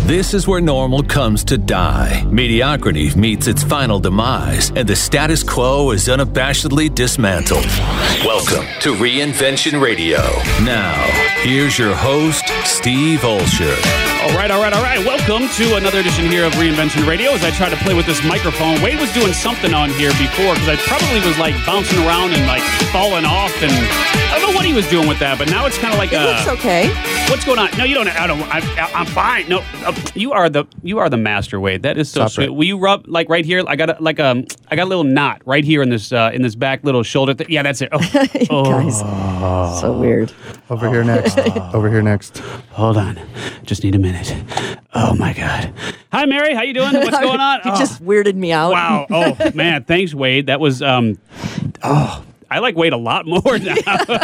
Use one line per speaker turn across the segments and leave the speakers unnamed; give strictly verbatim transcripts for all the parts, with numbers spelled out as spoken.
This is where normal comes to die. Mediocrity meets its final demise, and the status quo is unabashedly dismantled. Welcome to Reinvention Radio. Now, here's your host, Steve Olsher.
All right, all right, all right. Welcome to another edition here of Reinvention Radio. As I try to play with this microphone, Wade was doing something on here before because I probably was like bouncing around and like falling off, and I don't know what he was doing with that. But now it's kind of like
it
uh,
looks okay.
What's going on? No, you don't. I don't. I, I'm fine. No, uh, you are the you are the master, Wade. That is so
Stop
sweet.
it.
Will you rub like right here? I got a, like a I got a little knot right here in this uh, in this back little shoulder. Th- yeah, that's it. Oh.
Guys, so weird.
Over here next. Over here next.
Hold on, just need a minute. Oh my God. Hi, Mary. How you doing? What's going on?
You
Oh.
just weirded me out.
Wow. Oh, man. Thanks, Wade. That was, um, oh, I like Wade a lot more now.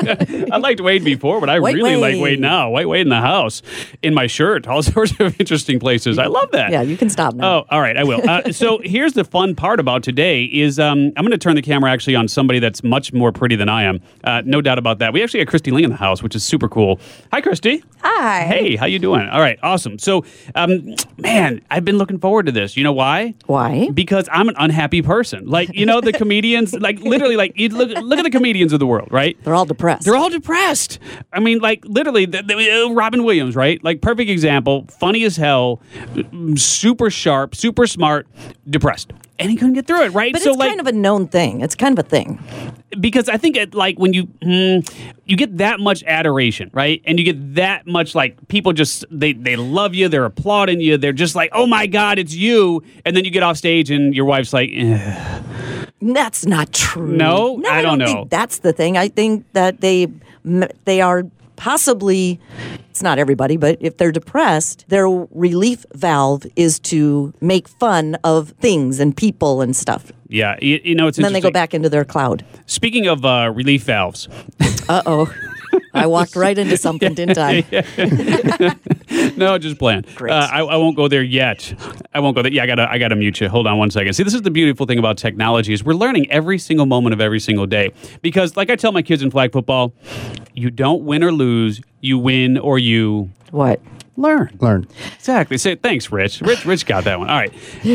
I liked Wade before, but I
White
really
Wade.
like Wade now. White Wade in the house, in my shirt, all sorts of interesting places. I love that.
Yeah, you can stop now.
Oh, all right, I will. Uh, so here's the fun part about today is um, I'm going to turn the camera actually on somebody that's much more pretty than I am. Uh, no doubt about that. We actually got Christy Ling in the house, which is super cool. Hi, Christy.
Hi.
Hey, how you doing? All right, awesome. So, um, man, I've been looking forward to this. You know why?
Why?
Because I'm an unhappy person. Like, you know, the comedians, like literally, like you look, look at the comedians of the world, right?
They're all depressed.
They're all depressed. I mean, like literally, the, the, uh, Robin Williams, right? Like perfect example, funny as hell, super sharp, super smart, depressed. And he couldn't get through it, right?
But
so,
it's
like,
kind of a known thing. It's kind of a thing.
because I think it, like when you mm, you get that much adoration, right? And you get that much like people just they they love you, they're applauding you, they're just like, oh my God, it's you. And then you get off stage and your wife's like, eh.
That's not true.
No?
no
I
I
don't know.
think that's the thing. I think that they they are possibly, it's not everybody, but if they're depressed, their relief valve is to make fun of things and people and stuff.
Yeah, you, you know it's
And then they go
interesting.
back into their cloud.
Speaking of uh, relief valves,
Uh-oh. I walked right into something, didn't I?
no, just playing.
Great.
Uh, I, I won't go there yet. I won't go there. Yeah, I gotta, I gotta mute you. Hold on one second. See, this is the beautiful thing about technology is we're learning every single moment of every single day. Because, like I tell my kids in flag football, you don't win or lose. You win or you
What?
learn.
Learn.
Exactly. Say thanks, Rich. Rich, Rich got that one. All right.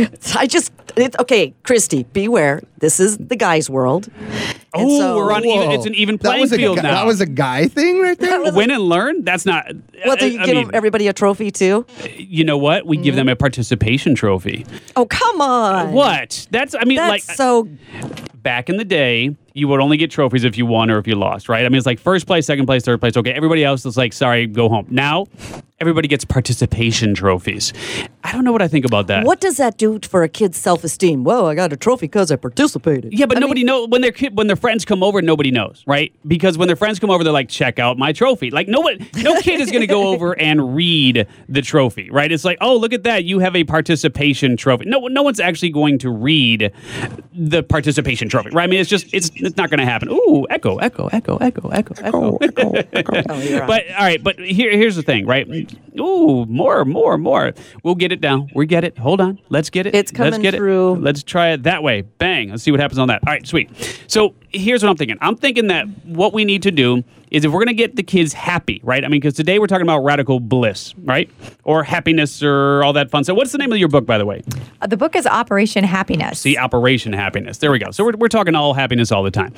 I just, it, okay, Christy, beware. This is the guy's world. And
Oh,
so-
we're on. Even,
Whoa.
it's an even
That
playing
was a
field
gu-
now.
That was a guy thing right there?
win and learn. That's not.
Well,
I,
do you
I
give
mean,
everybody a trophy too?
you know what? We give them a participation trophy.
Oh, come on.
What? That's. I mean,
That's
like
so.
back in the day, you would only get trophies if you won or if you lost, right? I mean, it's like first place, second place, third place. Okay, everybody else is like, sorry, go home. Now, everybody gets participation trophies. I don't know what I think about that.
What does that do for a kid's self-esteem? Whoa, I got a trophy because I participated.
Yeah, but
I
nobody
mean,
knows when their kid, when their friends come over. Nobody knows, right? Because when their friends come over, they're like, "Check out my trophy." Like, no one, no kid is going to go over and read the trophy, right? It's like, "Oh, look at that! You have a participation trophy." No, no one's actually going to read the participation trophy, right? I mean, it's just, it's, it's not going to happen. Ooh, echo, echo, echo, echo, echo, echo.
Oh, you're right.
But all right, but here, here's the thing, right? Ooh, more, more, more. We'll get it down. We get it. Hold on. Let's get it.
It's
Let's
coming
get
through.
It. Let's try it that way. Bang. Let's see what happens on that. All right, sweet. So here's what I'm thinking. I'm thinking that what we need to do is if we're going to get the kids happy, right? I mean, because today we're talking about radical bliss, right? Or happiness or all that fun stuff. What's the name of your book, by the way?
Uh, the book is Operation Happiness.
See, Operation Happiness. There we go. So we're, we're talking all happiness all the time.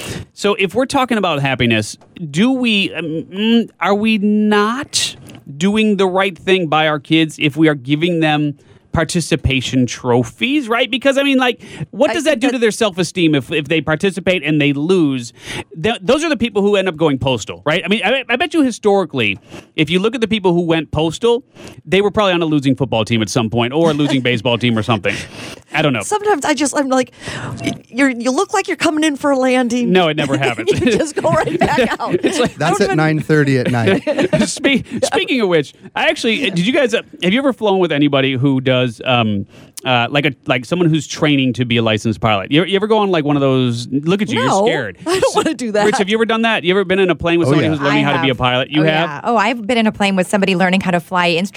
So if we're talking about happiness, do we, um, mm, are we not doing the right thing by our kids if we are giving them participation trophies, right? Because, I mean, like, what does
I
that do
think
to their self-esteem if, if they participate and they lose? Th- those are the people who end up going postal, right? I mean, I, I bet you historically, if you look at the people who went postal, they were probably on a losing football team at some point or a losing baseball team or something. I don't know.
Sometimes I just, I'm like, you're, you look like you're coming in for a landing.
No, it never happens.
You just go right back out.
It's like,
That's
don't
at
even-
nine thirty at night.
Spe- speaking of which, I actually did. You guys uh, have you ever flown with anybody who does um, uh, like a like someone who's training to be a licensed pilot? You, you ever go on like one of those? Look at you,
No,
you're scared.
I don't want to do that.
Rich, have you ever done that? You ever been in a plane with
Oh,
somebody
yeah.
who's learning
I
how to be a
have.
pilot? You
oh,
have.
Yeah. Oh, I've been in a plane with somebody learning how to fly instrument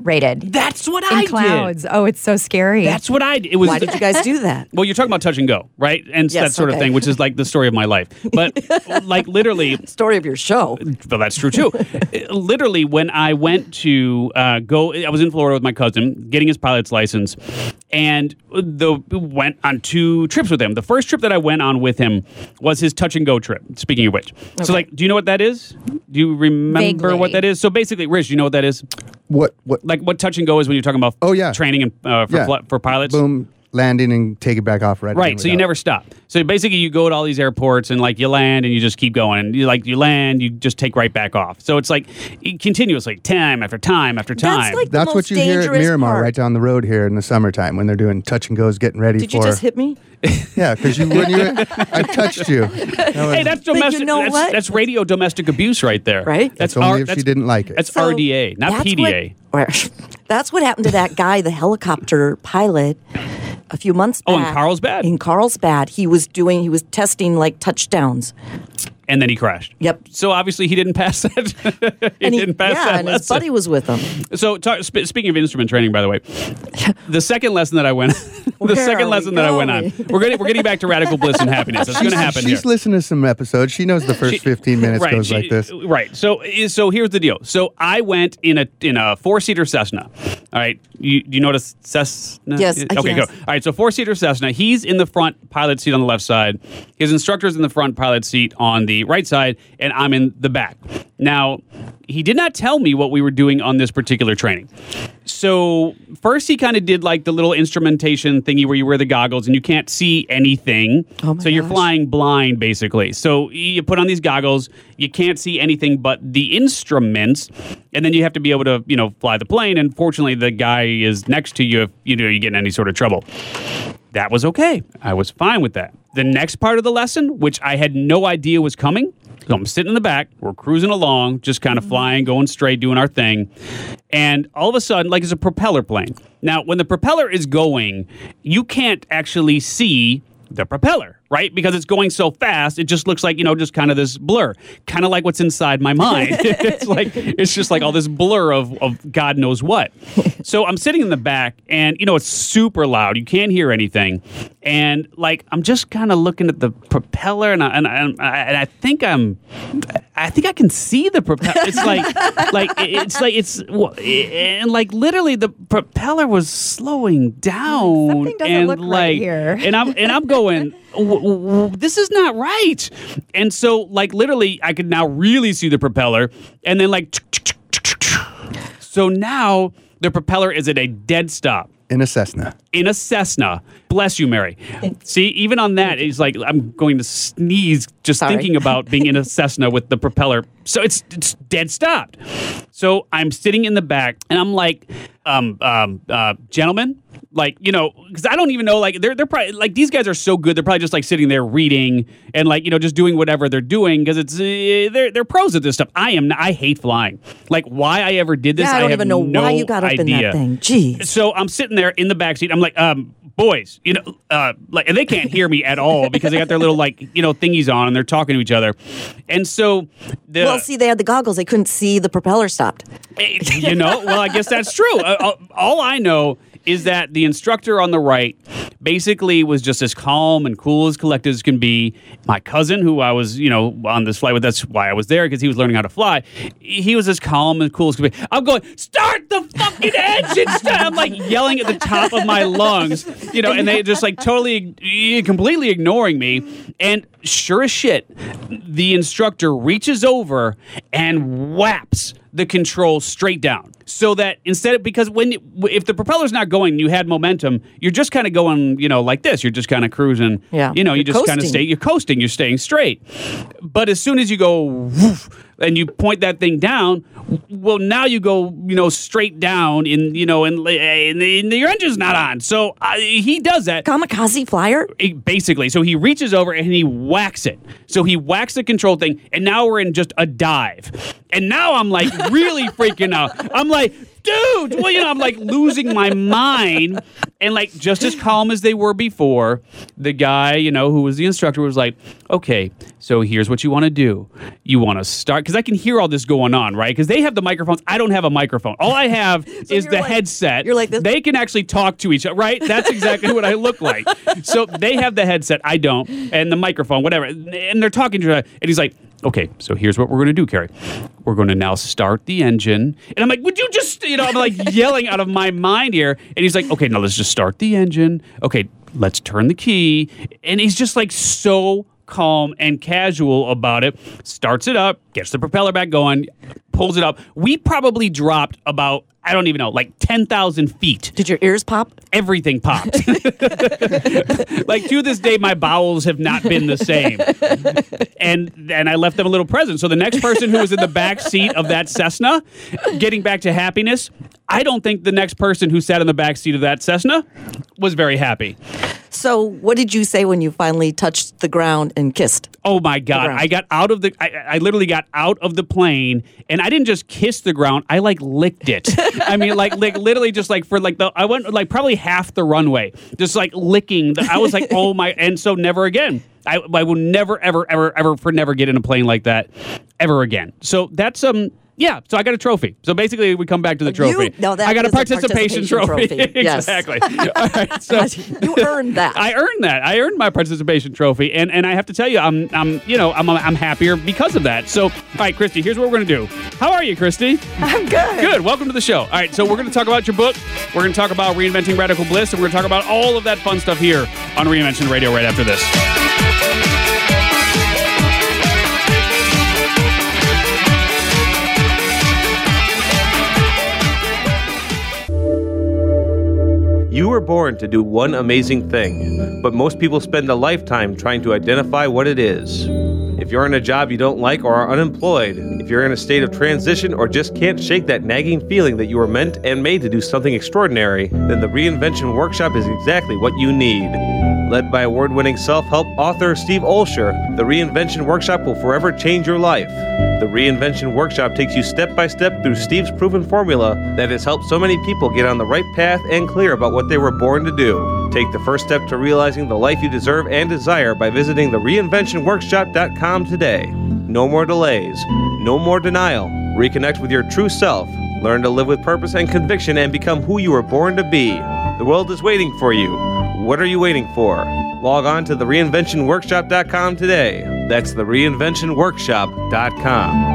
rated.
That's what
In
I
clouds.
did.
Oh, it's so scary.
That's what I did. It was.
Why did you guys do that?
Well, you're talking about touch and go, right? And
Yes,
that sort of
okay.
thing, which is like the story of my life. But like literally,
Story of your show.
well, that's true too. Literally, when I went to uh, go, I was in Florida with my cousin, getting his pilot's license, and the went on two trips with him. The first trip that I went on with him was his touch and go trip. Speaking of which, so like, do you know what that is? Do you remember
Vaguely.
what that is? So basically, Rich, do you know what that is?
What? What?
Like what touch and go is when you're talking about
Oh, yeah.
training and uh, for
Yeah.
fl- for pilots.
Boom, landing and take it back off right.
Right,
again
so you
without-
never stop. So basically, you go to all these airports and like you land and you just keep going. And you like you land, you just take right back off. So it's like continuously, time after time after time.
That's like the
That's
most
what you hear at
dangerous
Miramar,
part.
right down the road here in the summertime when they're doing touch and goes, getting ready
Did
for.
you just hit me?
Yeah, because you when you I touched you. That was-
Hey, that's
you
domestic.
know
that's,
what?
that's radio domestic abuse right there.
Right?
That's only
R-
if she didn't like it.
That's
So
R D A, not
that's
P D A.
What, that's what happened to that guy, the helicopter pilot, a few months back.
Oh, in Carlsbad?
In Carlsbad. He was doing, he was testing like touchdowns.
And then he crashed.
Yep.
So obviously he didn't pass that. he
And he,
didn't pass
yeah,
that
and his
lesson.
buddy was with him.
So talk, sp- speaking of instrument training, by the way, the second lesson that I went, the
Where
second
are
lesson
we
that I went on,
going?
we're getting we're getting back to radical bliss and happiness. That's going to happen
She's
here.
listened to some episodes. She knows the first
She-
fifteen minutes
right,
goes
she-
like this.
Right. So so here's the deal. So I went in a in a four seater Cessna. All right. You you know what a Cessna?
Yes,
is?
uh,
Okay.
yes.
Go. All right. So four seater Cessna. He's in the front pilot seat on the left side. His instructor's in the front pilot seat on the right side, and I'm in the back. Now, he did not tell me what we were doing on this particular training. So first he kind of did like the little instrumentation thingy where you wear the goggles and you can't see anything.
Oh my
so you're
gosh.
flying blind basically. So you put on these goggles, you can't see anything but the instruments, and then you have to be able to, you know, fly the plane. And fortunately the guy is next to you if you know you get in any sort of trouble. That was okay. I was fine with that. The next part of the lesson, which I had no idea was coming, so I'm sitting in the back, we're cruising along, just kind of flying, going straight, doing our thing. And all of a sudden, like it's a propeller plane. Now, when the propeller is going, you can't actually see the propeller, right? Because it's going so fast, it just looks like, you know, just kind of this blur. Kind of like what's inside my mind. It's like, it's just like all this blur of, of God knows what. So I'm sitting in the back and, you know, it's super loud. You can't hear anything. And like, I'm just kind of looking at the propeller and I, and, I, and I and I think I'm, I think I can see the propeller. It's like, like, it's like, it's, and like literally the propeller was slowing down.
Something doesn't
and
look right
like,
here.
And I'm, and I'm going, w- w- this is not right. And so like literally I could now really see the propeller and then like, so now the propeller is at a dead stop.
In a Cessna.
In a Cessna. Bless you, Mary. See, even on that, it's like I'm going to sneeze just
Sorry.
thinking about being in a Cessna with the propeller. So it's it's dead stopped. So I'm sitting in the back, and I'm like, um, um, uh, gentlemen, like, you know, because I don't even know, like, they're they're probably like these guys are so good. They're probably just like sitting there reading and like, you know, just doing whatever they're doing because it's uh, they're they're pros at this stuff. I am. Not, I hate flying. Like, why I ever did this,
Yeah, I don't
have
even know
no
why you got up in
idea.
that thing. Jeez.
So I'm sitting there in the backseat. I'm like, um, boys, you know, uh, like, and they can't hear me at all because they got their little like, you know, thingies on and they're talking to each other. And so, the,
Well, see, they had the goggles. They couldn't see the propeller stopped.
you know, well, I guess that's true. Uh, all I know is that the instructor on the right basically was just as calm and cool as collected as can be. My cousin, who I was, you know, on this flight with, that's why I was there, because he was learning how to fly. He was as calm and cool as could be. I'm going, start the fucking engine! Start! I'm like yelling at the top of my lungs, you know, and they just like totally, completely ignoring me. And sure as shit, the instructor reaches over and whaps the control straight down, so that instead of, because when if the propeller's not going and you had momentum, you're just kind of going, you know, like this. You're just kind of cruising.
Yeah.
You know, you
You're
just kind of
coasting.
stay. You're coasting. You're staying straight. But as soon as you go woof, and you point that thing down, well, now you go, you know, straight down in, you know, and, and, and your engine's not on. So uh, he does that.
Kamikaze flyer?
It- basically. So he reaches over and he whacks it. So he whacks the control thing, and now we're in just a dive. And now I'm like really freaking out. I'm like, dude, well, you know, I'm like losing my mind. And like just as calm as they were before, the guy, you know, who was the instructor was like, okay, so here's what you want to do. You want to start, because I can hear all this going on, right? Because they have the microphones. I don't have a microphone. All I have
So
is
you're
the
like-
headset.
you're like this-
They can actually talk to each other, right? That's exactly what I look like. So they have the headset. I don't. And the microphone, whatever. And they're talking to each other. And he's like, okay, so here's what we're going to do, Carrie. We're going to now start the engine. And I'm like, would you just, you know, I'm like yelling out of my mind here. And he's like, okay, now let's just start the engine. Okay, let's turn the key. And he's just like so calm and casual about it. Starts it up, gets the propeller back going, pulls it up. We probably dropped about, I don't even know, like ten thousand feet.
Did your ears pop?
Everything popped. Like to this day, my bowels have not been the same. And and I left them a little present. So the next person who was in the back seat of that Cessna, getting back to happiness, I don't think the next person who sat in the back seat of that Cessna was very happy.
So, what did you say when you finally touched the ground and kissed?
Oh my God.
ground.
I got out of the, I, I literally got out of the plane and I didn't just kiss the ground. I like licked it. I mean, like, like literally just like for like the, I went like probably half the runway, just like licking. The, I was like, oh my, and so never again. I, I will never, ever, ever, ever, for never get in a plane like that ever again. So that's, um, yeah, so I got a trophy. So basically, we come back to the trophy.
You- no, that
I got a
is a
participation,
participation
trophy.
trophy. Yes.
Exactly. All right, so
You earned that.
I earned that. I earned my participation trophy, and, and I have to tell you, I'm I'm you know I'm I'm happier because of that. So, all right, Christy, here's what we're gonna do. How are you, Christy?
I'm good.
Good. Welcome to the show. All right, so we're gonna talk about your book. We're gonna talk about reinventing radical bliss, and we're gonna talk about all of that fun stuff here on Reinvention Radio right after this.
You were born to do one amazing thing, but most people spend a lifetime trying to identify what it is. If you're in a job you don't like or are unemployed, if you're in a state of transition or just can't shake that nagging feeling that you were meant and made to do something extraordinary, then the Reinvention Workshop is exactly what you need. Led by award-winning self-help author Steve Olsher, the Reinvention Workshop will forever change your life. The Reinvention Workshop takes you step by step through Steve's proven formula that has helped so many people get on the right path and clear about what they were born to do. Take the first step to realizing the life you deserve and desire by visiting the reinvention workshop dot com today. No more delays. No more denial. Reconnect with your true self. Learn to live with purpose and conviction and become who you were born to be. The world is waiting for you. What are you waiting for? Log on to the reinvention workshop dot com today. That's the reinvention workshop dot com.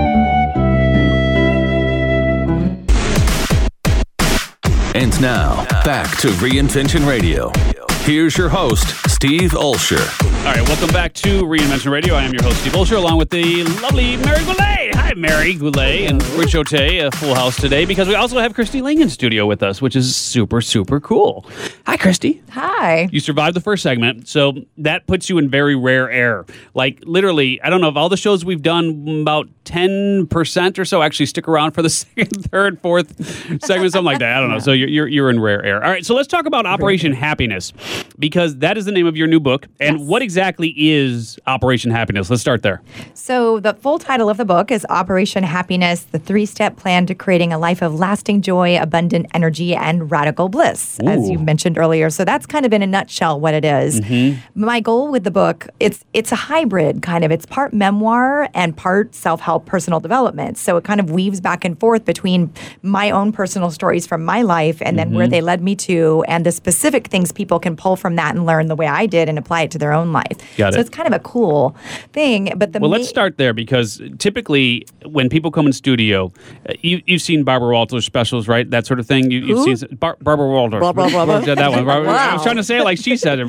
And now, back to Reinvention Radio. Here's your host, Steve Olsher.
All right, welcome back to Reinvention Radio. I am your host, Steve Olsher, along with the lovely Mary Goulet. Hi, Mary Goulet and Rich Ote, a full house today, because we also have Christy Ling in studio with us, which is super, super cool. Hi, Christy.
Hi.
You survived the first segment, so that puts you in very rare air. Like, literally, I don't know, of all the shows we've done, about ten percent or so actually stick around for the second, third, fourth segment, something like that. I don't know. So you're, you're, you're in rare air. All right, so let's talk about Operation Happiness, because that is the name of your new book. And
Yes.
what exactly is Operation Happiness? Let's start there.
So the full title of the book is Operation Happiness, the three-step plan to creating a life of lasting joy, abundant energy, and radical bliss,
Ooh.
as you mentioned earlier. So that's kind of in a nutshell what it is. My goal with the book, it's it's a hybrid kind of. It's part memoir and part self-help personal development. So it kind of weaves back and forth between my own personal stories from my life and then where they led me to and the specific things people can pull from that and learn the way I did and apply it to their own life.
Got
so
it.
it's kind of a cool thing. But the
Well,
ma-
let's start there, because typically when people come in studio, uh, you, you've seen Barbara Walters specials, right? That sort of thing. You, you've
Who?
seen Bar- Barbara Walters.
Barbara Walters.
Yeah, that one. Barbara- I was
Wow.
trying to say it like she said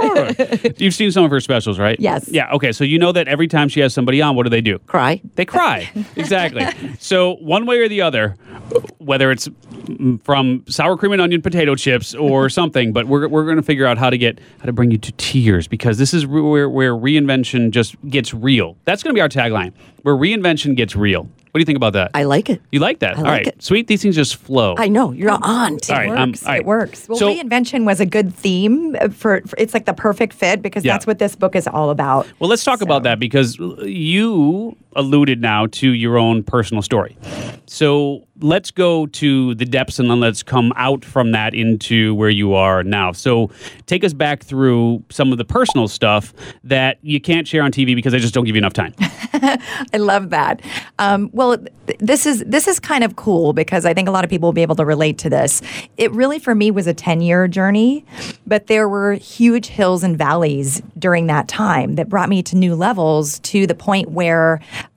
it. You've seen some of her specials, right?
Yes.
Yeah. Okay. So you know that every time she has somebody on, what do they do?
Cry.
They cry. Exactly. So one way or the other, whether it's mm, from sour cream and onion potato chips or something, but we're, we're going to figure out how to get how to bring you to tears, because this is where, where reinvention just gets real. That's going to be our tagline, where reinvention gets real. What do you think about that?
I like it.
You like that?
I
All
like
right.
it.
Sweet. These things just flow.
I know. You're on.
All right,
It
um,
works.
all right.
It works. Well,
So-
reinvention was a good theme for, for. It's like the perfect fit because
Yeah.
that's what this book is all about.
Well, let's talk about that, because you alluded now to your own personal story. So let's go to the depths and then let's come out from that into where you are now. So take us back through some of the personal stuff that you can't share on T V because they just don't give you enough time.
I love that. Um, well, th- this is this is kind of cool because I think a lot of people will be able to relate to this. It really, for me, was a ten-year journey, but there were huge hills and valleys during that time that brought me to new levels to the point where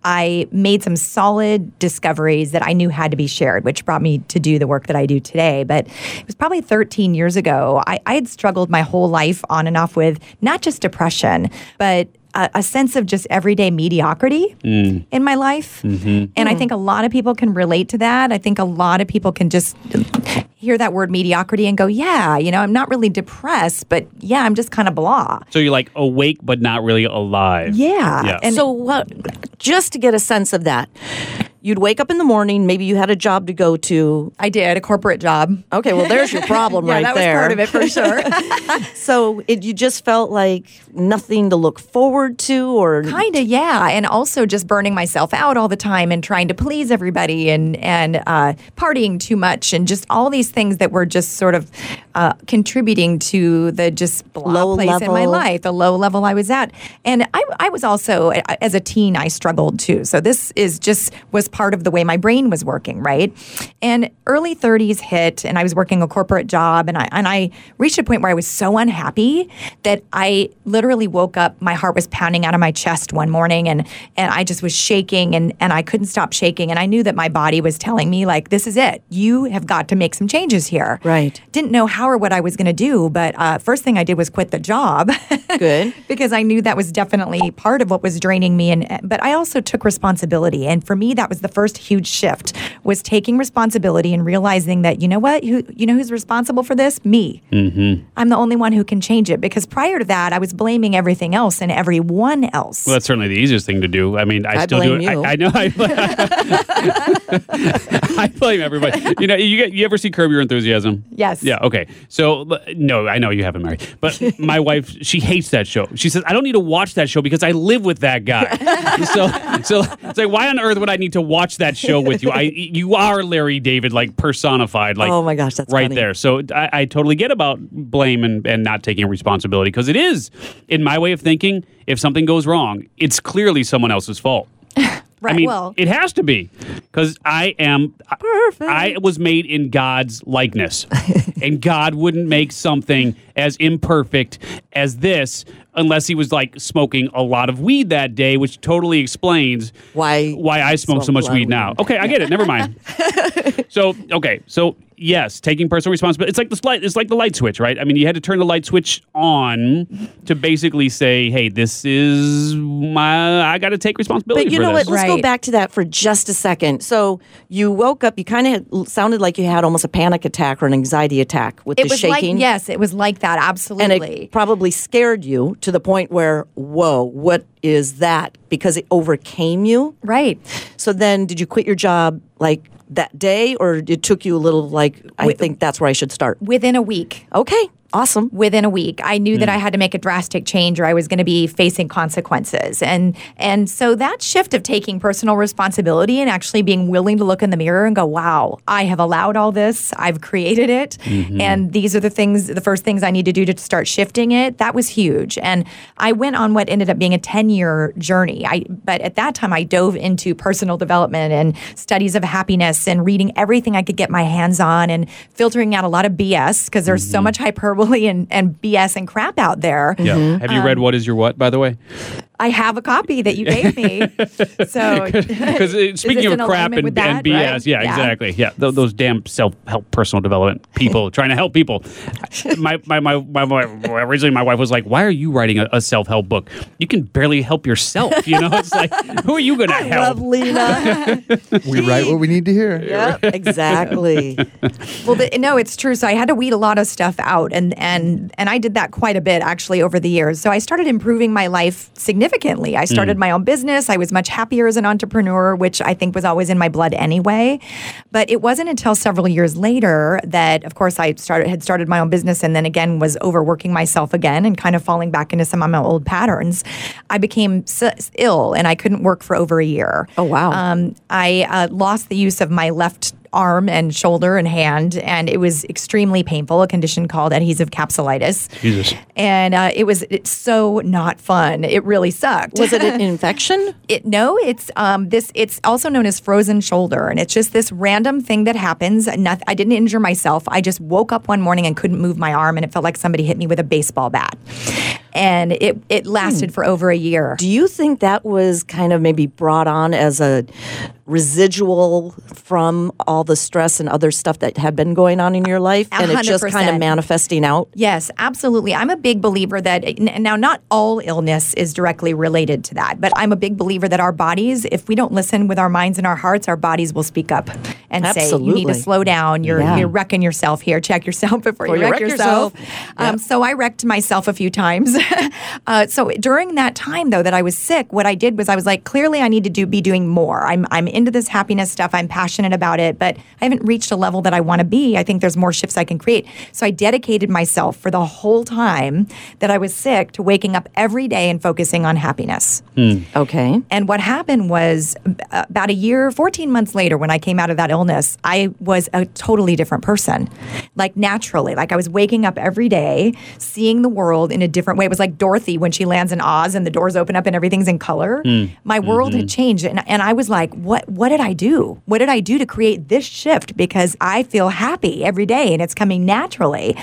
I made some solid discoveries that I knew had to be shared, which brought me to do the work that I do today. But it was probably thirteen years ago. I, I had struggled my whole life on and off with not just depression, but a, a sense of just everyday mediocrity mm. in my life. Mm-hmm. And mm. I think a lot of people can relate to that. I think a lot of people can just hear that word mediocrity and go, yeah, you know, I'm not really depressed, but yeah, I'm just kind of blah.
So you're like awake, but not really alive.
Yeah.
yeah.
And so what, just to get a sense of that, you'd wake up in the morning, maybe you had a job to go to.
I did, a corporate job.
Okay, well, there's your problem
yeah,
right
that
there.
That was part of it, for sure.
So it, you just felt like nothing to look forward to, or
kind of, yeah. And also just burning myself out all the time and trying to please everybody and, and uh, partying too much and just all these things that were just sort of uh, contributing to the just blah
low
place
level.
in my life, the low level I was at. And I, I was also, as a teen, I struggled too. So this is just was part of the way my brain was working, right? And early thirties hit, and I was working a corporate job, and I and I reached a point where I was so unhappy that I literally woke up, my heart was pounding out of my chest one morning, and and I just was shaking, and, and I couldn't stop shaking, and I knew that my body was telling me, like, this is it. You have got to make some changes here.
Right.
Didn't know how or what I was going to do, but uh, first thing I did was quit the job.
Good.
Because I knew that was definitely part of what was draining me, and but I also took responsibility, and for me, that was the first huge shift, was taking responsibility and realizing that, you know what, who, you know who's responsible for this? Me. Mm-hmm. I'm the only one who can change it, because prior to that, I was blaming everything else and everyone else.
Well, that's certainly the easiest thing to do. I mean, I,
I
still
blame
do it.
you.
I, I know. I, I blame everybody. You know, you, get, you ever see Curb Your Enthusiasm?
Yes.
Yeah, okay. So, no, I know you haven't, Mary. But my wife, she hates that show. She says, I don't need to watch that show because I live with that guy. so, so it's like, why on earth would I need to watch that show with you? I, you are Larry David, like personified, like
oh my gosh, that's
right
funny.
there. So I, I totally get about blame and, and not taking responsibility, because it is, in my way of thinking, if something goes wrong, it's clearly someone else's fault.
Right,
I mean,
well,
it has to be, because I am
Perfect.
I was made in God's likeness, and God wouldn't make something as imperfect as this unless he was like smoking a lot of weed that day, which totally explains
Why
why I smoke so
smoke
much
a lot
weed
of
now.
weed.
Okay, I get it. Never mind. So okay, so yes, taking personal responsibility. It's like the light. It's like the light switch, right? I mean, you had to turn the light switch on to basically say, "Hey, this is my. I got to take responsibility."
But you
for
know
this.
what? Let's go
Right.
back to that for just a second. So you woke up. You kind of sounded like you had almost a panic attack or an anxiety attack with
it
the
was
shaking.
like, yes, it was like that,
And
absolutely.
it probably scared you to the point where, whoa, what is that? Because it overcame you.
Right.
So then, did you quit your job like that day, or it took you a little? Like, I
Wi-
think that's where I should start.
Within a week.
Okay, awesome.
Within a week, I knew that I had to make a drastic change, or I was going to be facing consequences. And and so that shift of taking personal responsibility and actually being willing to look in the mirror and go, wow, I have allowed all this. I've created it.
Mm-hmm.
And these are the things, the first things I need to do to start shifting it. That was huge. And I went on what ended up being a ten-year journey. I But at that time, I dove into personal development and studies of happiness and reading everything I could get my hands on and filtering out a lot of B S, because there's so much hyperbole And, and B S and crap out there.
Yeah. Have you read What Is Your What, by the way?
I have a copy that you gave me. So,
Because speaking
this
of
in
crap
alignment
and,
with that,
and B S,
right?
yeah,
Yeah.
exactly. Yeah, Th- those damn self-help personal development people trying to help people. My, my, my, my, my, originally, my wife was like, why are you writing a, a self-help book? You can barely help yourself. You know, it's like, who are you going to help?
Love Lena.
We write what we need to hear.
Yep, exactly.
well, the, no, it's true. So I had to weed a lot of stuff out, and and and I did that quite a bit actually over the years. So I started improving my life significantly. I started my own business. I was much happier as an entrepreneur, which I think was always in my blood anyway. But it wasn't until several years later that, of course, I started had started my own business, and then again was overworking myself again and kind of falling back into some of my old patterns. I became s- ill, and I couldn't work for over a year.
Oh, wow.
Um, I uh, lost the use of my left arm and shoulder and hand, and it was extremely painful, a condition called adhesive capsulitis.
Jesus.
And uh, it was it's so not fun. It really sucked.
Was it an infection?
It, no, it's um, this. It's also known as frozen shoulder, and it's just this random thing that happens. Noth- I didn't injure myself. I just woke up one morning and couldn't move my arm, and it felt like somebody hit me with a baseball bat. And it it lasted for over a year.
Do you think that was kind of maybe brought on as a residual from all the stress and other stuff that had been going on in your life, and it's just kind of manifesting out?
Yes, absolutely. I'm a big believer that, n- now not all illness is directly related to that, but I'm a big believer that our bodies, if we don't listen with our minds and our hearts, our bodies will speak up and say, you need to
Absolutely.
slow down. You're
Yeah.
you're wrecking yourself here. Check yourself before,
Before
you
you
wreck,
wreck
yourself.
yourself.
Um,
Yep.
So I wrecked myself a few times. uh, so during that time, though, that I was sick, what I did was I was like, clearly I need to do be doing more. I'm I'm into this happiness stuff. I'm passionate about it, but I haven't reached a level that I want to be. I think there's more shifts I can create. So I dedicated myself for the whole time that I was sick to waking up every day and focusing on happiness.
Okay.
And what happened was uh, about a year, fourteen months later, when I came out of that illness, I was a totally different person. Like naturally, like I was waking up every day, seeing the world in a different way. It was like Dorothy when she lands in Oz and the doors open up and everything's in color. My world
Mm-hmm.
had changed. And, and I was like, what, what did I do? What did I do to create this shift? Because I feel happy every day and it's coming naturally.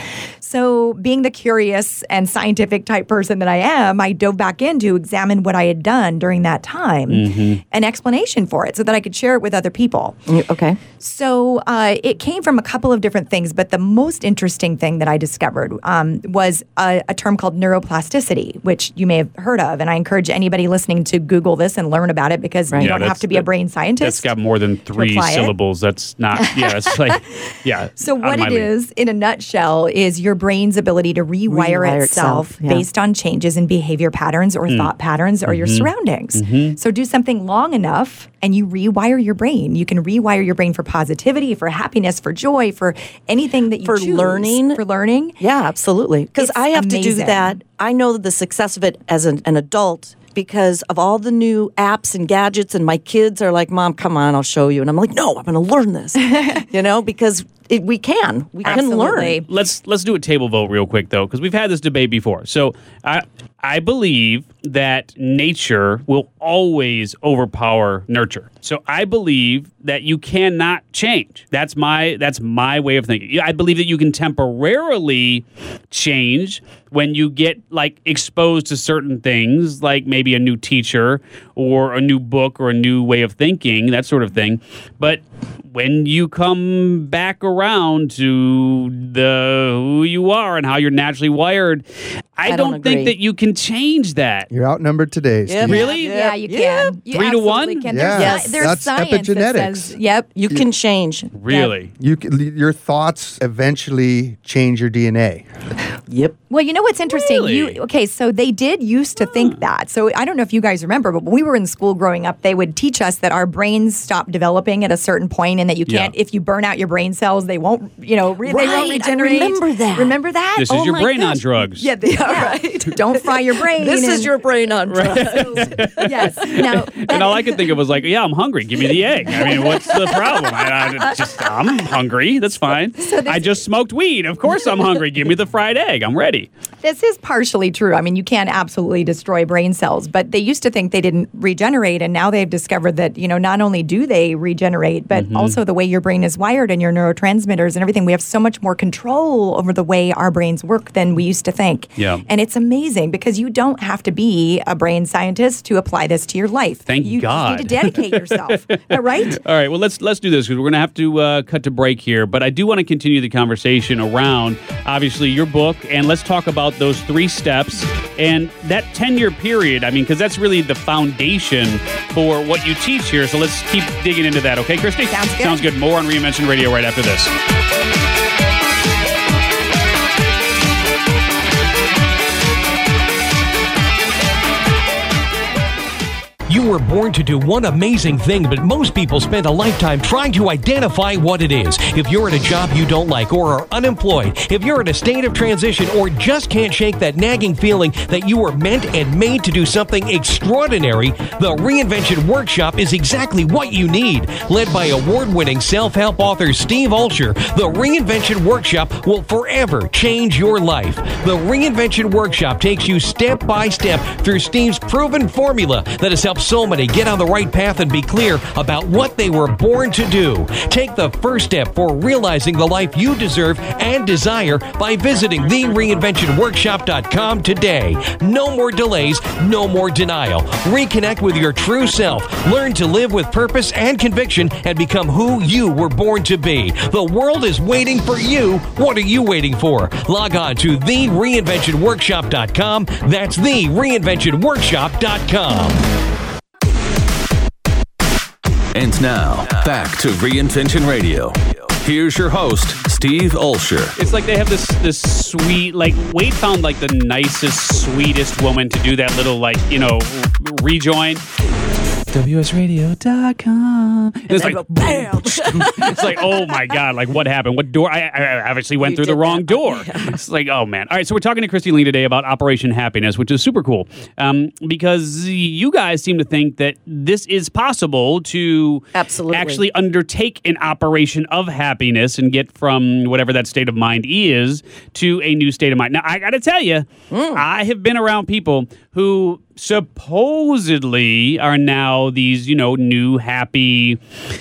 So being the curious and scientific type person that I am, I dove back in to examine what I had done during that time,
Mm-hmm.
an explanation for it so that I could share it with other people.
Mm, Okay.
So uh, it came from a couple of different things, but the most interesting thing that I discovered um, was a, a term called neuroplasticity, which you may have heard of. And I encourage anybody listening to Google this and learn about it because
Right.
you
Yeah,
don't have
that's-
to be a brain scientist.
That's got more than three
apply it.
syllables. That's not, yeah, it's like, yeah.
So
out of
what
my
it
league.
is, in a nutshell, is your brain's ability to rewire,
Rewire
itself,
itself, yeah.
based on changes in behavior patterns or thought patterns or your surroundings. So do something long enough and you rewire your brain. You can rewire your brain for positivity, for happiness, for joy, for anything that you
For
choose.
learning.
For learning.
Yeah, absolutely. Because
It's
I have to do
amazing.
that. I know the success of it as an, an adult because of all the new apps and gadgets, and my kids are like, "Mom, come on, I'll show you." And I'm like, "No, I'm going to learn this," you know, because it, we can, we can
Absolutely.
learn.
Let's let's do a table vote real quick though, because we've had this debate before. So I I believe that nature will always overpower nurture. So I believe that you cannot change. That's my that's my way of thinking. I believe that you can temporarily change when you get like exposed to certain things, like maybe a new teacher or a new book or a new way of thinking, that sort of thing. But when you come back around to the who you are and how you're naturally wired, I,
I
don't,
don't
think
agree.
that you can change that.
You're outnumbered today,
Yep.
Steve.
Really?
Yeah, you
Yeah.
can. You
Three to one?
absolutely Can.
Yeah.
There's,
Yes.
sci- there's
That's
science that
epigenetics.
says, yep.
You can change.
Really?
You can, your thoughts eventually change your D N A.
Yep.
Well, you know what's interesting?
Really?
You okay? So they did used to think that. So I don't know if you guys remember, but when we were in school growing up, they would teach us that our brains stop developing at a certain point, and that you can't.
Yeah.
If you burn out your brain cells, they won't. You know, re- they
Right,
won't
I
regenerate.
remember that.
Remember that?
This
Oh
is your
my
brain on
gosh.
drugs.
Yeah, they are right. Don't fry your brain.
This is
and-
your brain on drugs.
yes. Now,
And all I could think of was like, yeah, I'm hungry. Give me the egg. I mean, what's the problem? I, I just, I'm hungry. That's fine. I just smoked weed. Of course I'm hungry. Give me the fried egg. I'm ready.
this is partially true. I mean, you can't absolutely destroy brain cells, but they used to think they didn't regenerate, and now they've discovered that, you know, not only do they regenerate, but
Mm-hmm.
also the way your brain is wired and your neurotransmitters and everything. We have so much more control over the way our brains work than we used to think.
Yeah.
And it's amazing because you don't have to be a brain scientist to apply this to your life.
Thank
you
God.
just need to dedicate yourself. All right?
All right, well let's let's do this because we're going to have to uh, cut to break here. But I do want to continue the conversation around obviously your book, and let's talk about those three steps and that ten-year period. I mean, because that's really the foundation for what you teach here. So let's keep digging into that. Okay, Christy?
Sounds good.
Sounds good. More on Reinvention Radio right after this.
You were born to do one amazing thing, but most people spend a lifetime trying to identify what it is. If you're at a job you don't like or are unemployed, if you're in a state of transition or just can't shake that nagging feeling that you were meant and made to do something extraordinary, the Reinvention Workshop is exactly what you need. Led by award-winning self-help author Steve Olsher, the Reinvention Workshop will forever change your life. The Reinvention Workshop takes you step by step through Steve's proven formula that has helped so many get on the right path and be clear about what they were born to do. Take the first step for realizing the life you deserve and desire by visiting the reinvention workshop dot com today. No more delays, no more denial. Reconnect with your true self. Learn to live with purpose and conviction and become who you were born to be. The world is waiting for you. What are you waiting for? Log on to the reinvention workshop dot com. That's the reinvention workshop dot com.
And now, back to Reinvention Radio. Here's your host, Steve Olsher.
It's like they have this this sweet, like, Wade found, like, the nicest, sweetest woman to do that little, like, you know, rejoin. W S radio dot com. And it's like,
bam.
It's like, oh my God, like what happened? What door? I, I obviously went
You
through the
did
wrong
that.
door.
Yeah.
It's like, oh man. All right, so we're talking to Christy Lee today about Operation Happiness, which is super cool um, because you guys seem to think that this is possible to
Absolutely.
actually undertake an operation of happiness and get from whatever that state of mind is to a new state of mind. Now, I got to tell you,
Mm.
I have been around people who supposedly are now these, you know, new, happy,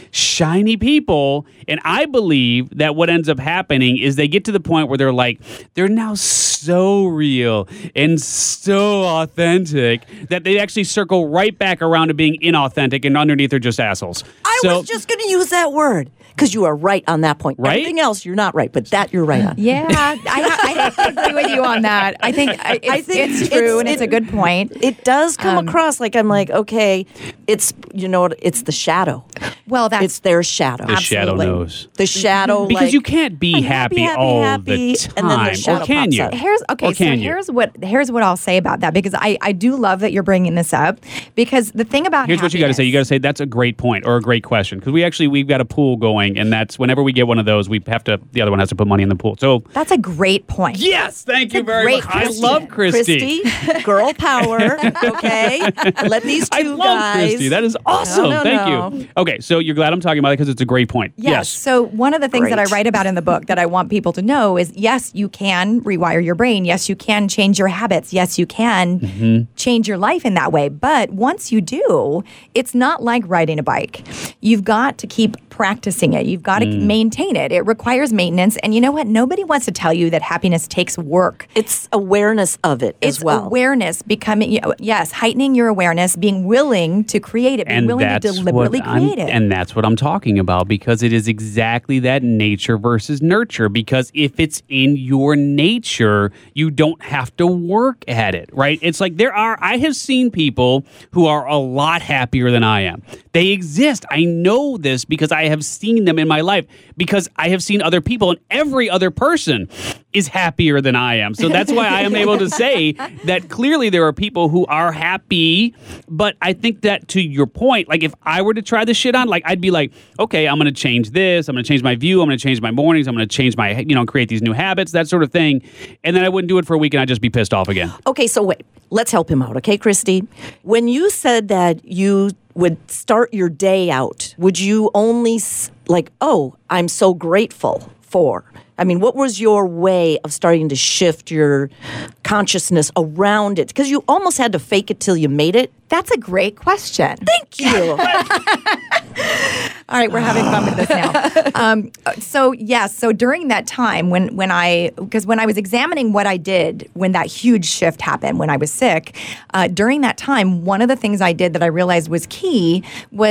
shiny people. And I believe that what ends up happening is they get to the point where they're like, they're now so real and so authentic that they actually circle right back around to being inauthentic, and underneath they're just assholes.
I
so,
was just going to use that word because you are right on that point.
Right?
Everything else, you're not right, but that you're right on.
Yeah, I, I have to agree with you on that. I think I, it's,
I think
it's true,
it's-
and it's
it-
a good point.
It does come
Um,
across like I'm like, okay, it's, you know, what, it's the shadow.
Well, that's
It's their shadow.
The shadow
absolutely.
knows.
The shadow.
Because
like,
you can't be
I'm
happy,
happy, happy,
all
happy,
the
and then the
time.
shadow
Or can
pops
you?
up.
Here's okay.
Or
So
can you?
here's what here's what I'll say about that, because I, I do love that you're bringing this up, because the thing about
Here's what you got to say. You got to
happiness-
say that's a great point or a great question, because we actually we've got a pool going, and that's whenever we get one of those, we have to. The other one has to put money in the pool. So
That's a great point.
yes, thank you
a
very
great
much. I
question.
love Christy.
Christy, girl power. Okay, let these two
I love
guys.
Christy. That is awesome.
No, no,
Thank
no.
you. Okay, so you're glad I'm talking about it because it's a great point.
Yes.
Yes.
So one of the things that I
Great.
write about in the book that I want people to know is, yes, you can rewire your brain. Yes, you can change your habits. Yes, you can
Mm-hmm.
change your life in that way. But once you do, it's not like riding a bike. You've got to keep practicing it. You've got to
Mm.
maintain it. It requires maintenance. And you know what? Nobody wants to tell you that happiness takes work.
It's awareness of it
It's
as well.
awareness, becoming, you know, yes, heightening your awareness, being willing to create it, being
And
willing to
that's
deliberately
what I'm,
create it.
and that's what I'm talking about, because it is exactly that nature versus nurture. Because if it's in your nature, you don't have to work at it, right? It's like there are, I have seen people who are a lot happier than I am. They exist. I know this because I have seen them in my life, because I have seen other people, and every other person is happier than I am. So that's why I am able to say that clearly there are people who are happy. But I think that, to your point, like if I were to try this shit on, like I'd be like, okay, I'm going to change this. I'm going to change my view. I'm going to change my mornings. I'm going to change my, you know, create these new habits, that sort of thing. And then I wouldn't do it for a week and I'd just be pissed off again.
Okay, so wait, let's help him out, okay, Christy? When you said that you would start your day out, would you only s- like, oh, I'm so grateful for? I mean, what was your way of starting to shift your consciousness around it? Because you almost had to fake it till you made it.
That's a great question.
Thank you.
All right, we're having fun with this now. Um, so yes, so during that time when when I because when I was examining what I did when that huge shift happened when I was sick, uh, during that time, one of the things I did that I realized was key was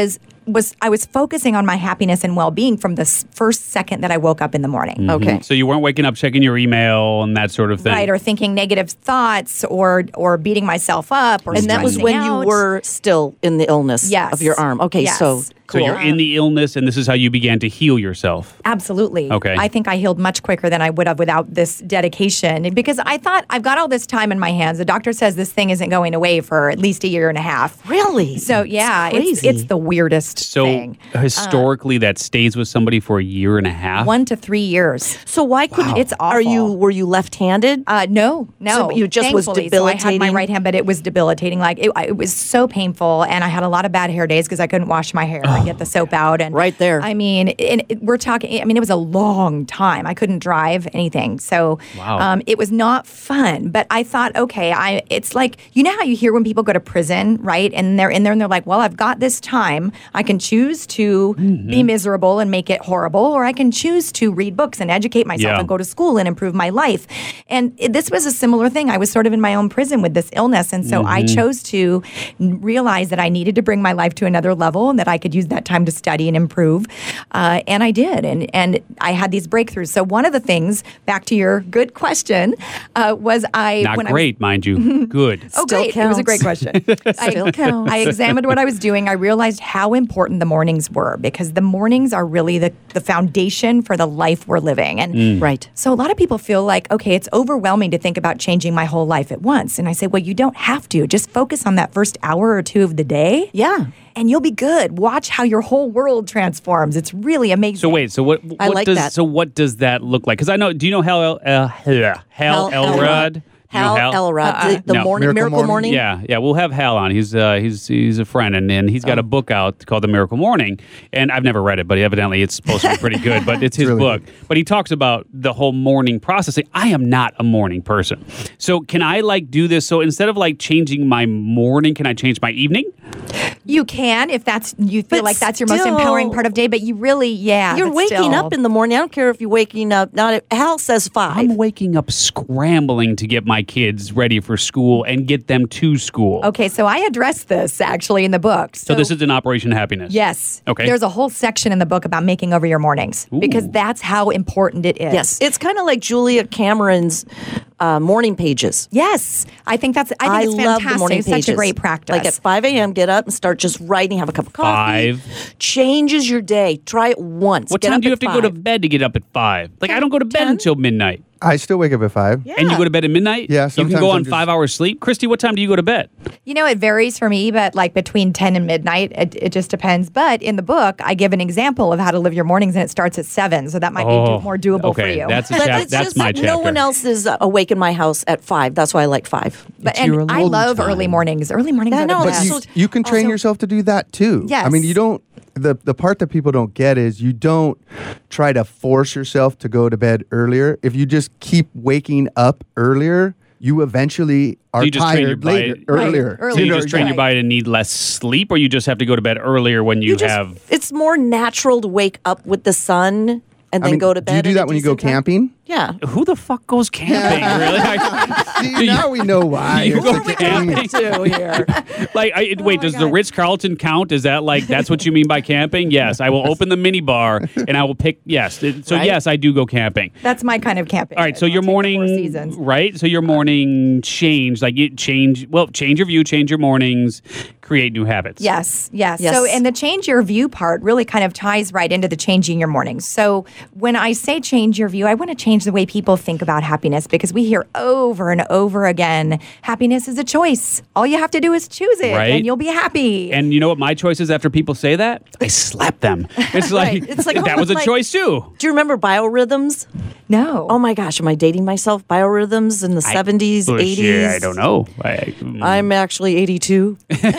was I was focusing on my happiness and well-being from the s- first second that I woke up in the morning.
Okay.
So you weren't waking up checking your email and that sort of thing.
Right, or thinking negative thoughts, or or beating myself up, or
And that was
stressing
when
out.
you were still in the illness
Yes.
of your arm. Okay,
Yes.
so
So
cool.
you're in the illness, and this is how you began to heal yourself.
Absolutely.
Okay.
I think I healed much quicker than I would have without this dedication, because I thought I've got all this time in my hands. The doctor says this thing isn't going away for at least a year and a half.
Really?
So yeah, it's,
crazy.
it's the weirdest
So
thing.
historically, that stays with somebody for a year and a half.
One to three years.
So why couldn't
It's
Are you
awful.
were you left-handed?
Uh, no, no.
So you just was
Thankfully. So I had my
debilitating?
right hand, but it was debilitating. Like it, it was so painful, and I had a lot of bad hair days because I couldn't wash my hair and get the soap out. And
Right there.
I mean, and it, we're talking. I mean, it was a long time. I couldn't drive anything, so
Wow.
um, it was not fun. But I thought, okay, I. It's like, you know how you hear when people go to prison, right? And they're in there and they're like, well, I've got this time. I can choose to be miserable and make it horrible, or I can choose to read books and educate myself
Yeah.
and go to school and improve my life. And it, this was a similar thing. I was sort of in my own prison with this illness. And so I chose to n- realize that I needed to bring my life to another level and that I could use that time to study and improve. Uh, and I did. And, and I had these breakthroughs. So one of the things, back to your good question, uh, was I...
Not
when I was-
great, mind you. Good.
Oh,
Still
great. It was a great
counts.
question.
Still
I,
counts.
I examined what I was doing. I realized how important the mornings were, because the mornings are really the, the foundation for the life we're living. And
Right.
so a lot of people feel like, okay, it's overwhelming to think about changing my whole life at once. And I say, well, you don't have to. Just focus on that first hour or two of the day.
Yeah.
And you'll be good. Watch how your whole world transforms. It's really amazing.
So wait, so what? what
I like
does
that.
so what does that look like? Because I know. Do you know Hal El, uh, Hal, Hal Elrod? Do you know
Hal Elrod,
Uh-uh.
the, the
No.
morning,
Miracle
Miracle
Morning?
Morning.
Yeah, yeah, we'll have Hal on. He's uh, he's he's a friend, and, and he's got
Oh.
a book out called The Miracle Morning. And I've never read it, but evidently it's supposed to be pretty good. But it's his
really
book. But he talks about the whole morning processing. I am not a morning person, so can I like do this? So instead of like changing my morning, can I change my evening?
You can, if that's you feel
But
like that's your most
still-
empowering part of day. But you really, yeah,
You're
but
waking
still.
up in the morning. I don't care if you're waking up. Not at, Hal says five.
I'm waking up scrambling to get my kids ready for school and get them to school.
Okay, so I address this actually in the book.
So this is an Operation Happiness.
Yes.
Okay.
There's a whole section in the book about making over your mornings, because
Ooh.
that's how important it is.
Yes, it's kind of like Julia Cameron's uh, morning pages.
Yes. I think that's. I think it's
love
fantastic.
the morning
It's
pages.
such a great practice.
Like at five a.m., get up and start just writing, have a cup of coffee.
Five.
Changes your day. Try it once.
What
Get
time
up
do you have
at
to go to
five.
bed to get up at five? Like I don't go to bed
ten?
until midnight.
I still wake up at five.
Yeah.
And you go to bed at midnight?
Yeah,
You can
sometimes
go
I'm
on
just-
five hours sleep. Christy, what time do you go to bed?
You know, it varies for me, but like between ten and midnight, it, it just depends. But in the book, I give an example of how to live your mornings, and it starts at seven. So that might be
Oh,
do, more doable
okay,
for you.
that's a
But
chap-
it's
that's
just
my
that
chapter.
no one else is uh, awake in my house at five. That's why I like five.
but,
It's your
and I
alone
love
time.
early mornings. Early mornings
I
are the
know,
But
best.
you,
So-
you can train
also-
yourself to do that too.
Yes.
I mean, you don't. The the part that people don't get is you don't try to force yourself to go to bed earlier. If you just keep waking up earlier, you eventually are
you just train your
tired later,
body-
earlier.
Right,
So you
earlier,
just train your
right.
body to need less sleep, or you just have to go to bed earlier when you,
You just,
have.
it's more natural to wake up with the sun and
I
then
mean,
go to bed.
do you do
at
that
a
when you go
decent time.
camping?
Yeah.
Who the fuck goes camping? Really? I-
See, now we know why.
You
It's
go
such a
camping?
Too here.
like, I, wait, does the
God.
Ritz Carlton count? Is that like that's what you mean by camping? Yes, I will open the mini bar and I will pick. Yes, It- so
Right?
yes, I do go camping.
That's my kind of camping.
All right, so
I'll
your
take the
morning,
four seasons.
right? So your morning change, like you change. Well, change your view, change your mornings, create new habits.
Yes, yes,
Yes.
So, and the change your view part really kind of ties right into the changing your mornings. So, when I say change your view, I want to change the way people think about happiness, because we hear over and over again, happiness is a choice. All you have to do is choose it,
Right.
and you'll be happy.
And you know what my choice is after people say that? I slap them. It's like,
Right. It's like,
that
oh,
was a
like-
choice too.
Do you remember biorhythms?
no,
Oh my gosh, am I dating myself? Biorhythms in the seventies,
Bullshit,
eighties?
I don't know. I,
I'm actually eighty-two.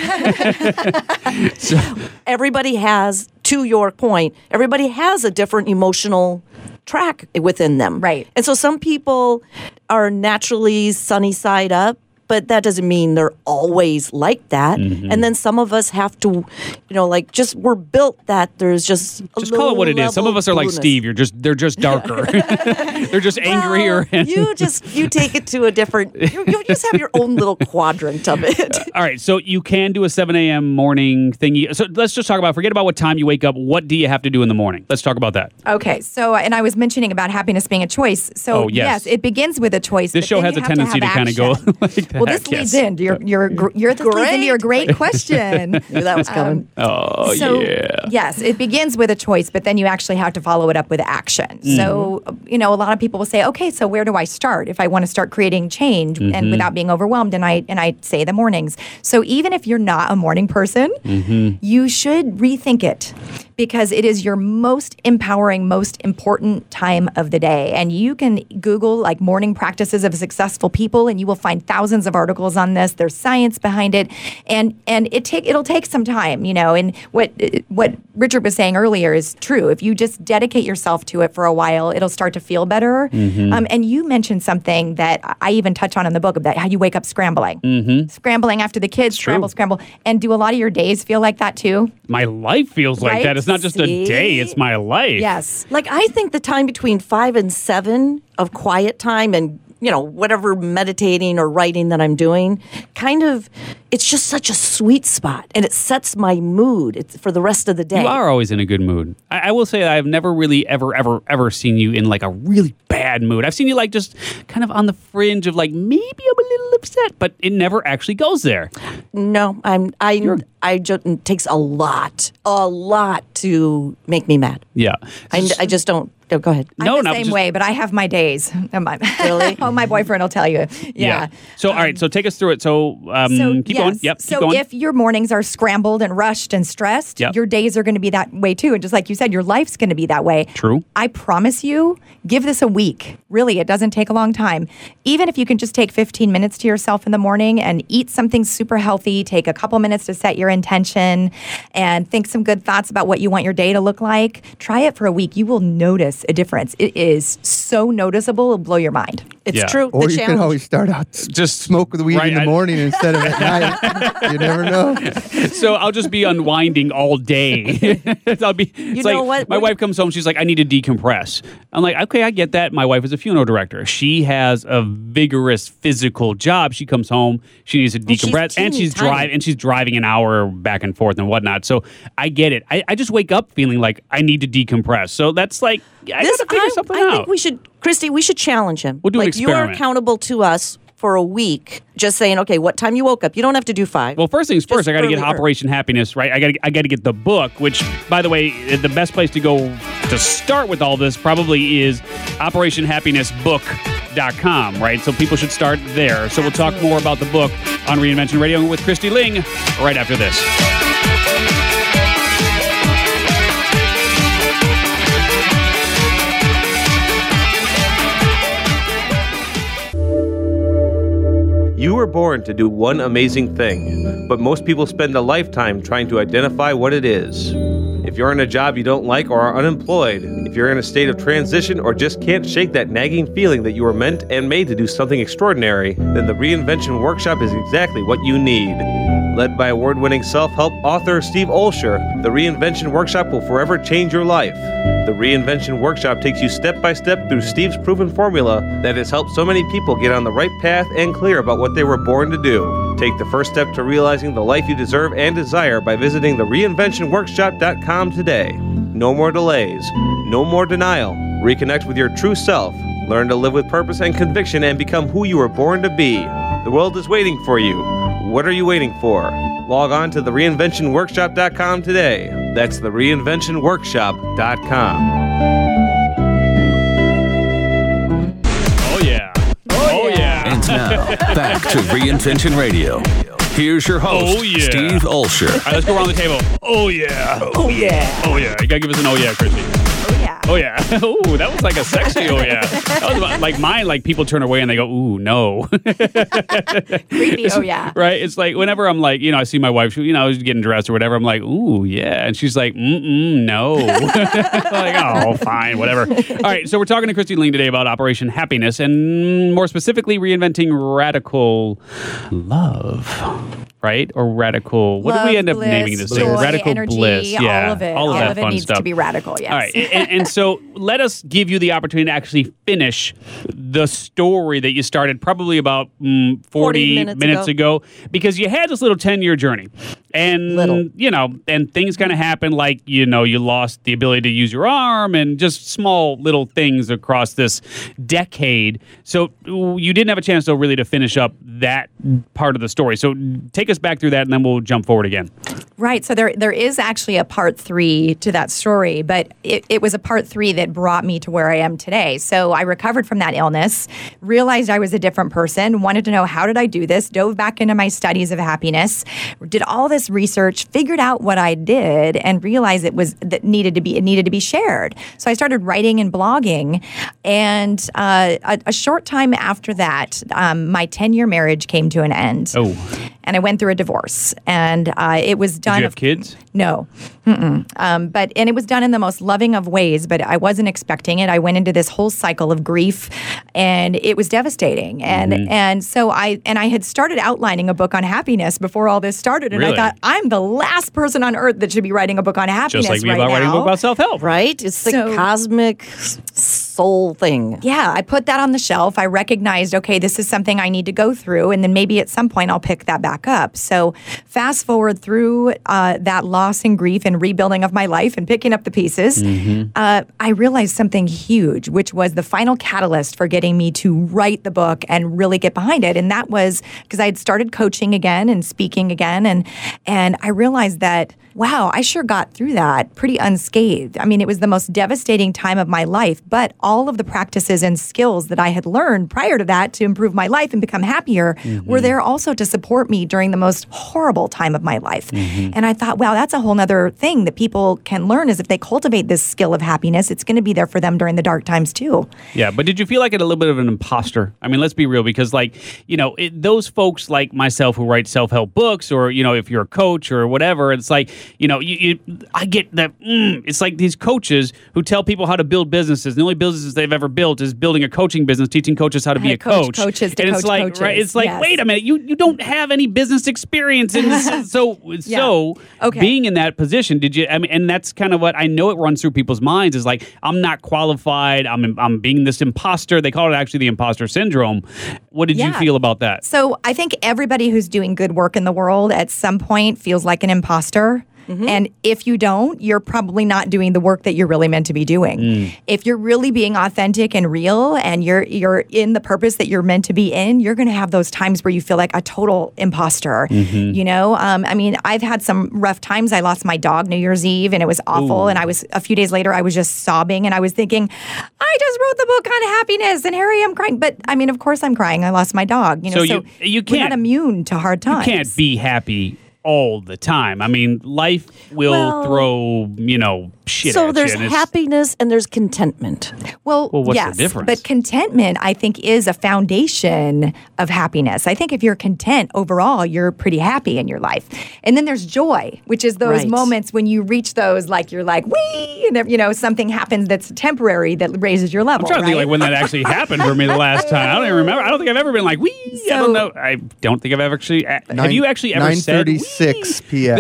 Everybody has, to your point, everybody has a different emotional track within them.
Right.
And so some people are naturally sunny side up. but that doesn't mean they're always like that.
Mm-hmm.
And then some of us have to, you know, like just we're built that there's just a
Just call it what it is. Some of us are like
blueness.
Steve. You're just they're just darker. They're just angrier.
Well, you just you take it to a different. You, you just have your own little quadrant of it.
All right, so you can do a seven a.m. morning thingy. So let's just talk about, forget about what time you wake up. What do you have to do in the morning? Let's talk about that.
Okay, so, and I was mentioning about happiness being a choice. So,
Oh, yes.
it begins with a choice.
This
but
show
then
has
you
a
have
tendency to,
have
kind of go
action.
like that.
Well, this
yes.
leads into your, your, gr- your, this leads into your great question.
Knew that was coming.
Oh,
So,
yeah.
yes, it begins with a choice, but then you actually have to follow it up with action. So, you know, a lot of people will say, okay, so where do I start if I want to start creating change
Mm-hmm.
and without being overwhelmed? And I and I say the mornings. So even if you're not a morning person,
Mm-hmm.
you should rethink it because it is your most empowering, most important time of the day. And you can Google like morning practices of successful people, and you will find thousands of articles on this. There's science behind it, and and it take it'll take some time, you know. And what what Richard was saying earlier is true. If you just dedicate yourself to it for a while, it'll start to feel better.
Mm-hmm.
Um, and you mentioned something that I even touch on in the book about how you wake up scrambling, mm-hmm. scrambling after the kids, scramble,
true.
scramble. And do a lot of your days feel like that too?
My life feels like
Right?
that. It's not just
See?
a day, it's my life.
Yes.
Like I think the time between five and seven of quiet time and you know whatever meditating or writing that I'm doing, kind of, it's just such a sweet spot, and it sets my mood it's for the rest of the day.
You are always in a good mood. I, I will say I've never really ever, ever, ever seen you in like a really bad mood. I've seen you like just kind of on the fringe of like maybe I'm a little upset, but it never actually goes there.
No, I'm I I just it takes a lot, a lot to make me mad.
Yeah.
I, I just don't. Oh, go ahead.
No,
I'm the
no,
same
just-
way, but I have my days.
Really?
Oh, my boyfriend will tell you. Yeah.
Yeah. So, all right. So, take us through it. So, um,
So,
keep
yes.
going. Yep.
So
keep going.
if your mornings are scrambled and rushed and stressed,
Yep.
your days are going to be that way too. And just like you said, your life's going to be that way.
True.
I promise you, give this a week. Really, it doesn't take a long time. Even if you can just take fifteen minutes to yourself in the morning and eat something super healthy, take a couple minutes to set your intention and think some good thoughts about what you want your day to look like. Try it for a week. You will notice a difference. It is so noticeable, it'll blow your mind.
It's
Yeah.
true.
Or
the
you
challenge.
can always start out s-
Just-
smoke the weed
right,
in the
I-
morning instead of at night. You never know.
So I'll just be unwinding all day. I'll be. It's
know
like
what?
my
We're-
wife comes home. She's like, "I need to decompress." I'm like, "Okay, I get that." My wife is a funeral director. She has a vigorous physical job. She comes home. She needs to
she's
decompress, and
teeny
she's
tiny.
driving, and she's driving an hour back and forth and whatnot. So I get it. I, I just wake up feeling like I need to decompress. So that's like I
This,
gotta figure
I,
something
I
out.
think we should, Christy, we should challenge him.
We'll do an
like you're
experiment.
accountable to us for a week, just saying, okay, what time you woke up? You don't have to do five.
Well, first things first,
Just
I got to get
earlier.
Operation Happiness, right? I got to I got to get the book, which, by the way, the best place to go to start with all this probably is operation happiness book dot com, right? So people should start there. So we'll talk more about the book on Reinvention Radio with Christy Ling right after this.
You were born to do one amazing thing, but most people spend a lifetime trying to identify what it is. If you're in a job you don't like or are unemployed, if you're in a state of transition or just can't shake that nagging feeling that you were meant and made to do something extraordinary, then the Reinvention Workshop is exactly what you need. Led by award-winning self-help author Steve Olsher, the Reinvention Workshop will forever change your life. The Reinvention Workshop takes you step by step through Steve's proven formula that has helped so many people get on the right path and clear about what they were born to do. Take the first step to realizing the life you deserve and desire by visiting the reinvention workshop dot com today. No more delays, no more denial. Reconnect with your true self. Learn to live with purpose and conviction and become who you were born to be. The world is waiting for you. What are you waiting for? Log on to the reinvention workshop dot com today. That's the reinvention workshop dot com.
Oh, yeah. Oh, yeah.
And now, back to Reinvention Radio. Here's your host,
Oh, yeah.
Steve Olsher.
All right, let's go around the table. Oh, yeah.
oh, yeah.
Oh, yeah. You got to give us an oh, yeah, Christy.
Oh, yeah.
Oh yeah. Ooh, that was like a sexy. Oh yeah. That was like mine. Like people turn away and they go, "Ooh, no."
Creepy. Oh yeah.
Right. It's like whenever I'm like, you know, I see my wife, you know, getting dressed or whatever. I'm like, "Ooh, yeah," and she's like, "Mm-mm, no." Like, oh, fine, whatever. All right. So we're talking to Christy Ling today about Operation Happiness, and more specifically, reinventing radical love. Right? Or radical. What
Love,
did we end up
bliss,
naming this
joy,
thing? Radical
energy,
bliss. Yeah.
all of it.
All of
all
that
of it
fun
needs
stuff.
to be radical. Yes.
All right. And, and so let us give you the opportunity to actually finish the story that you started probably about mm, forty,
forty minutes
minutes ago.
ago.
Because you had this little ten-year journey. And,
Little.
you know, and things kind of happened like, you know, you lost the ability to use your arm and just small little things across this decade. So you didn't have a chance, though, really to finish up that part of the story. So take us back through that, and then we'll jump forward again.
Right. So there there is actually a part three to that story, but it, it was a part three that brought me to where I am today. So I recovered from that illness, realized I was a different person, wanted to know how did I do this, dove back into my studies of happiness, did all this research, figured out what I did, and realized it was that needed to be it needed to be shared. So I started writing and blogging, and uh, a, a short time after that, um, my ten-year marriage came to an end.
Oh.
And I went through a divorce, and uh, it was done.
Did you have kids?
No, Mm-mm. Um, but and it was done in the most loving of ways. But I wasn't expecting it. I went into this whole cycle of grief, and it was devastating. And
Mm-hmm.
and so I and I had started outlining a book on happiness before all this started, and
Really?
I thought I'm the last person on earth that should be writing a book on happiness
Just like me
right
about
now.
writing a book about self-help.
Right? It's the
So-
cosmic s- soul thing.
Yeah, I put that on the shelf. I recognized, okay, this is something I need to go through, and then maybe at some point I'll pick that back up. So fast forward through uh, that loss and grief and rebuilding of my life and picking up the pieces, uh, I realized something huge, which was the final catalyst for getting me to write the book and really get behind it. And that was because I had started coaching again and speaking again, and and I realized that, wow, I sure got through that pretty unscathed. I mean, it was the most devastating time of my life, but all of the practices and skills that I had learned prior to that to improve my life and become happier were there also to support me during the most horrible time of my life. And I thought, wow, that's a whole nother thing that people can learn is if they cultivate this skill of happiness, it's going to be there for them during the dark times too.
Yeah, but did you feel like it a little bit of an imposter? I mean, let's be real, because like, you know, it, those folks like myself who write self-help books, or, you know, if you're a coach or whatever, it's like, you know, you, you I get that, mm, it's like these coaches who tell people how to build businesses. The only businesses they've ever built is building a coaching business, teaching coaches how to
How
be
to
a
coach
coach.
coaches to
and
coach
it's like,
coaches.
right, it's like,
Yes.
wait a minute, you, you don't have any business experience. And so,
Yeah.
so
Okay.
being in that position, did you, I mean, and that's kind of what I know it runs through people's minds is like, I'm not qualified. I'm, I'm being this imposter. They call it actually the imposter syndrome. What did you
Yeah.
feel about that?
So I think everybody who's doing good work in the world at some point feels like an imposter. And if you don't, you're probably not doing the work that you're really meant to be doing. If you're really being authentic and real and you're you're in the purpose that you're meant to be in, you're going to have those times where you feel like a total imposter. You know, um, I mean, I've had some rough times. I lost my dog New Year's Eve and it was awful.
Ooh.
And I was a few days later, I was just sobbing and I was thinking, I just wrote the book on happiness and here I am crying. But I mean, of course I'm crying. I lost my dog. You know,
So
so,
you- you
we're not
can't-
immune to hard times.
You can't be happy all the time. I mean, life will
Well-
throw, you know, shit
So
at
there's
you. and it's-
happiness and there's contentment.
Well,
Well, what's the
yes,
difference?
but contentment, I think, is a foundation of happiness. I think if you're content overall, you're pretty happy in your life. And then there's joy, which is those
Right.
moments when you reach those, like you're like, wee, and you know, something happens that's temporary that raises your level.
I'm trying to think
right?
like when that actually happened for me the last time. I don't even remember. I don't think I've ever been like, wee. I
So-
don't know. I don't think I've ever actually. Have you actually ever
nine
said wee?
thirty-six p.m.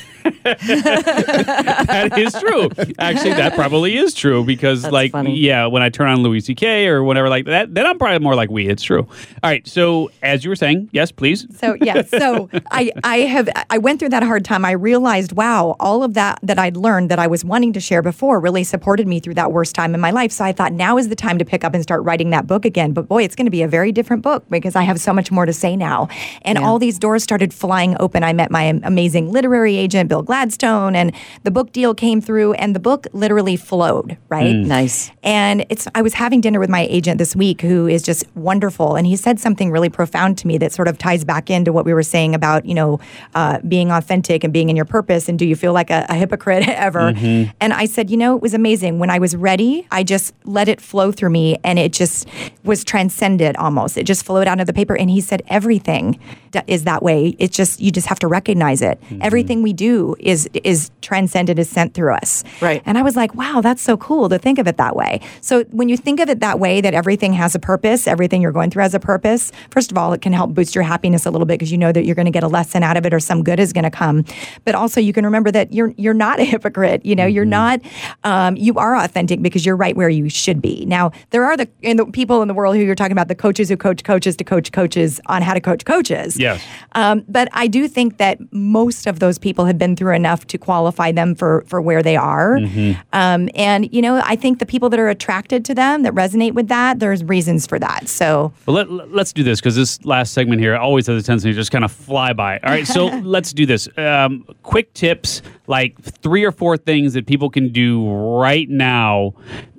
That is true. Actually, that probably is true because,
That's
like,
funny.
yeah, when I turn on Louis C K or whatever like that, then I'm probably more like we. It's true. All right. So, as you were saying, yes, please.
So yeah, so I I have I went through that hard time. I realized, wow, all of that that I'd learned that I was wanting to share before really supported me through that worst time in my life. So I thought now is the time to pick up and start writing that book again. But boy, it's going to be a very different book because I have so much more to say now. And all these doors started flying open. I met my amazing literary agent, Bill Bill Gladstone, and the book deal came through, and the book literally flowed, right?
Mm. Nice.
And it's I was having dinner with my agent this week, who is just wonderful, and he said something really profound to me that sort of ties back into what we were saying about, you know, uh, being authentic and being in your purpose, and do you feel like a, a hypocrite ever? Mm-hmm. And I said, you know, it was amazing. When I was ready, I just let it flow through me, and it just was transcended almost. It just flowed out of the paper. And he said, everything d- is that way. It's just, you just have to recognize it. Mm-hmm. Everything we do is is transcended, is sent through us.
Right.
And I was like, wow, that's so cool to think of it that way. So when you think of it that way, that everything has a purpose, everything you're going through has a purpose, first of all, it can help boost your happiness a little bit, because you know that you're going to get a lesson out of it, or some good is going to come. But also you can remember that you're you're not a hypocrite. You know, mm-hmm. you're not, um, you are authentic because you're right where you should be. Now, there are the, in the people in the world who you're talking about, the coaches who coach coaches to coach coaches on how to coach coaches.
Yes.
Um, but I do think that most of those people have been through enough to qualify them for, for where they are. Mm-hmm. Um, and, you know, I think the people that are attracted to them, that resonate with that, there's reasons for that. So
well, let, let's do this, because this last segment here always has a tendency to just kind of fly by. All right, so let's do this. Um, quick tips, like three or four things that people can do right now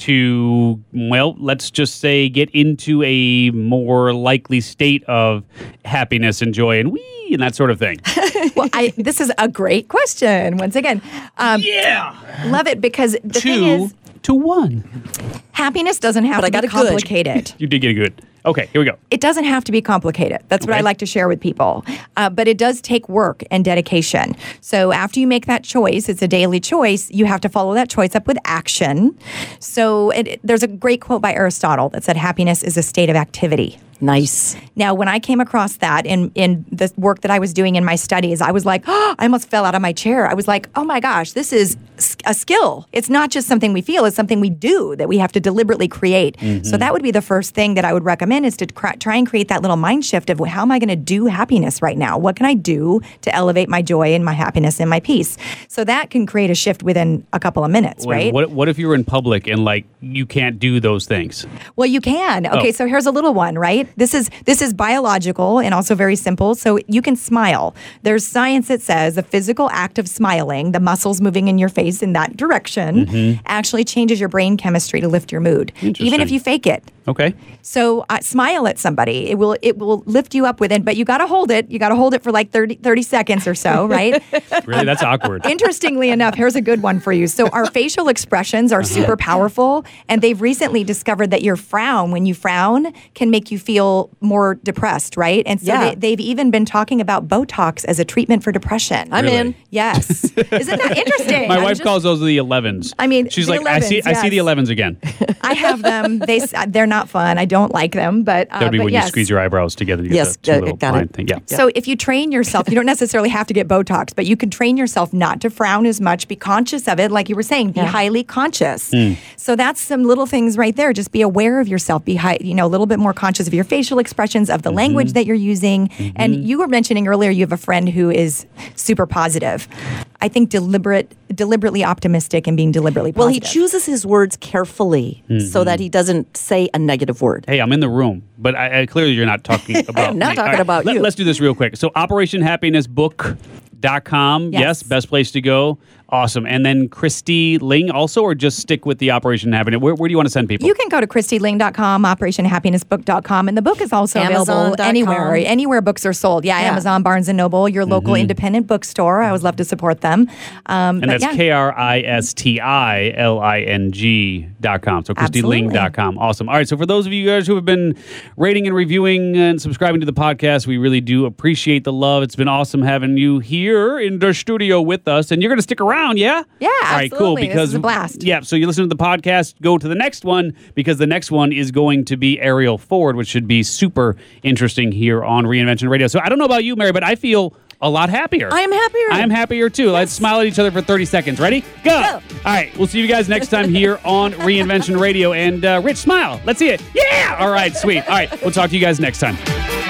to, well, let's just say get into a more likely state of happiness and joy and wee and that sort of thing.
Well, I, this is a great question. Once again, um,
yeah,
love it, because the
Two
thing is,
to one.
Happiness doesn't have
But I
to be
got it good.
complicated.
You did get it good. Okay, here we go.
It doesn't have to be complicated. That's what
Okay.
I like to share with people. Uh, but it does take work and dedication. So after you make that choice, it's a daily choice, you have to follow that choice up with action. So it, there's a great quote by Aristotle that said, happiness is a state of activity.
Nice.
Now, when I came across that in, in the work that I was doing in my studies, I was like, oh, I almost fell out of my chair. I was like, oh my gosh, this is a skill. It's not just something we feel, it's something we do that we have to deliberately create. Mm-hmm. So that would be the first thing that I would recommend, is to cr- try and create that little mind shift of, how am I going to do happiness right now? What can I do to elevate my joy and my happiness and my peace? So that can create a shift within a couple of minutes,
Wait,
right?
What, what if you were in public and like you can't do those things?
Well, you can. Okay,
Oh.
so here's a little one, right? This is this is biological and also very simple. So you can smile. There's science that says the physical act of smiling, the muscles moving in your face in that direction, mm-hmm. actually changes your brain chemistry to lift your mood, even if you fake it.
Okay.
So uh, smile at somebody. It will it will lift you up within, but you got to hold it. You got to hold it for like thirty, thirty seconds or so, right?
Really? That's awkward.
Interestingly enough, here's a good one for you. So our facial expressions are super powerful, and they've recently discovered that your frown, when you frown, can make you feel more depressed, right? And so
Yeah.
they, they've even been talking about Botox as a treatment for depression.
I'm
Really?
in.
Yes. Isn't that interesting?
My
I'm
wife
just-
calls those the elevens.
I mean,
she's
the
like, I see,
elevens,
I see the
yes.
elevens again.
I have them. They s- they're not fun. I don't like them, but uh,
That would be
but
when
yes.
you squeeze your eyebrows together. You
Yes,
get that
uh,
two little
got
line
it.
thing. Yeah.
So if you train yourself, you don't necessarily have to get Botox, but you can train yourself not to frown as much, be conscious of it, like you were saying, be
Yeah.
highly conscious.
Hmm.
So that's some little things right there. Just be aware of yourself, be high, you know, a little bit more conscious of your facial expressions, of the
Mm-hmm.
language that you're using. And you were mentioning earlier you have a friend who is super positive. I think deliberate, deliberately optimistic and being deliberately
Well, he
positive.
chooses his words carefully so that he doesn't say a negative word.
Hey, I'm in the room, but I, I, clearly you're not talking about
I'm not
me.
talking
All right,
about
let,
you.
Let's do this real quick. So Operation Happiness Book dot com. Yes.
Yes.
Best place to go. Awesome. And then Christy Ling also, or just stick with the Operation Happiness? Where, where do you want to send people?
You can go to christy ling dot com, operation happiness book dot com, and the book is also
Amazon
available
dot com.
anywhere, anywhere books are sold. Yeah,
Yeah.
Amazon, Barnes and Noble, your local independent bookstore. I always love to support them. Um,
and
but
that's
yeah.
K R I S T I L I N G dot com. So christy ling dot com. Awesome. All right. So for those of you guys who have been rating and reviewing and subscribing to the podcast, we really do appreciate the love. It's been awesome having you here in the studio with us. And you're going to stick around, yeah?
Yeah,
All right, cool.
absolutely. This
Because
is a blast.
Yeah. So you listen to the podcast, go to the next one, because the next one is going to be Ariel Ford, which should be super interesting here on Reinvention Radio. So I don't know about you, Mary, but I feel a lot happier.
I am happier.
I am happier too. Let's smile at each other for thirty seconds. Ready? Go.
Go.
All right. We'll see you guys next time here on Reinvention Radio. And uh, Rich, smile. Let's see it. Yeah. All right. Sweet. All right. We'll talk to you guys next time.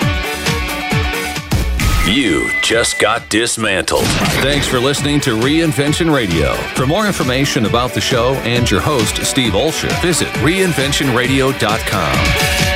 You just got dismantled. Thanks for listening to Reinvention Radio. For more information about the show and your host, Steve Olsher, visit reinvention radio dot com.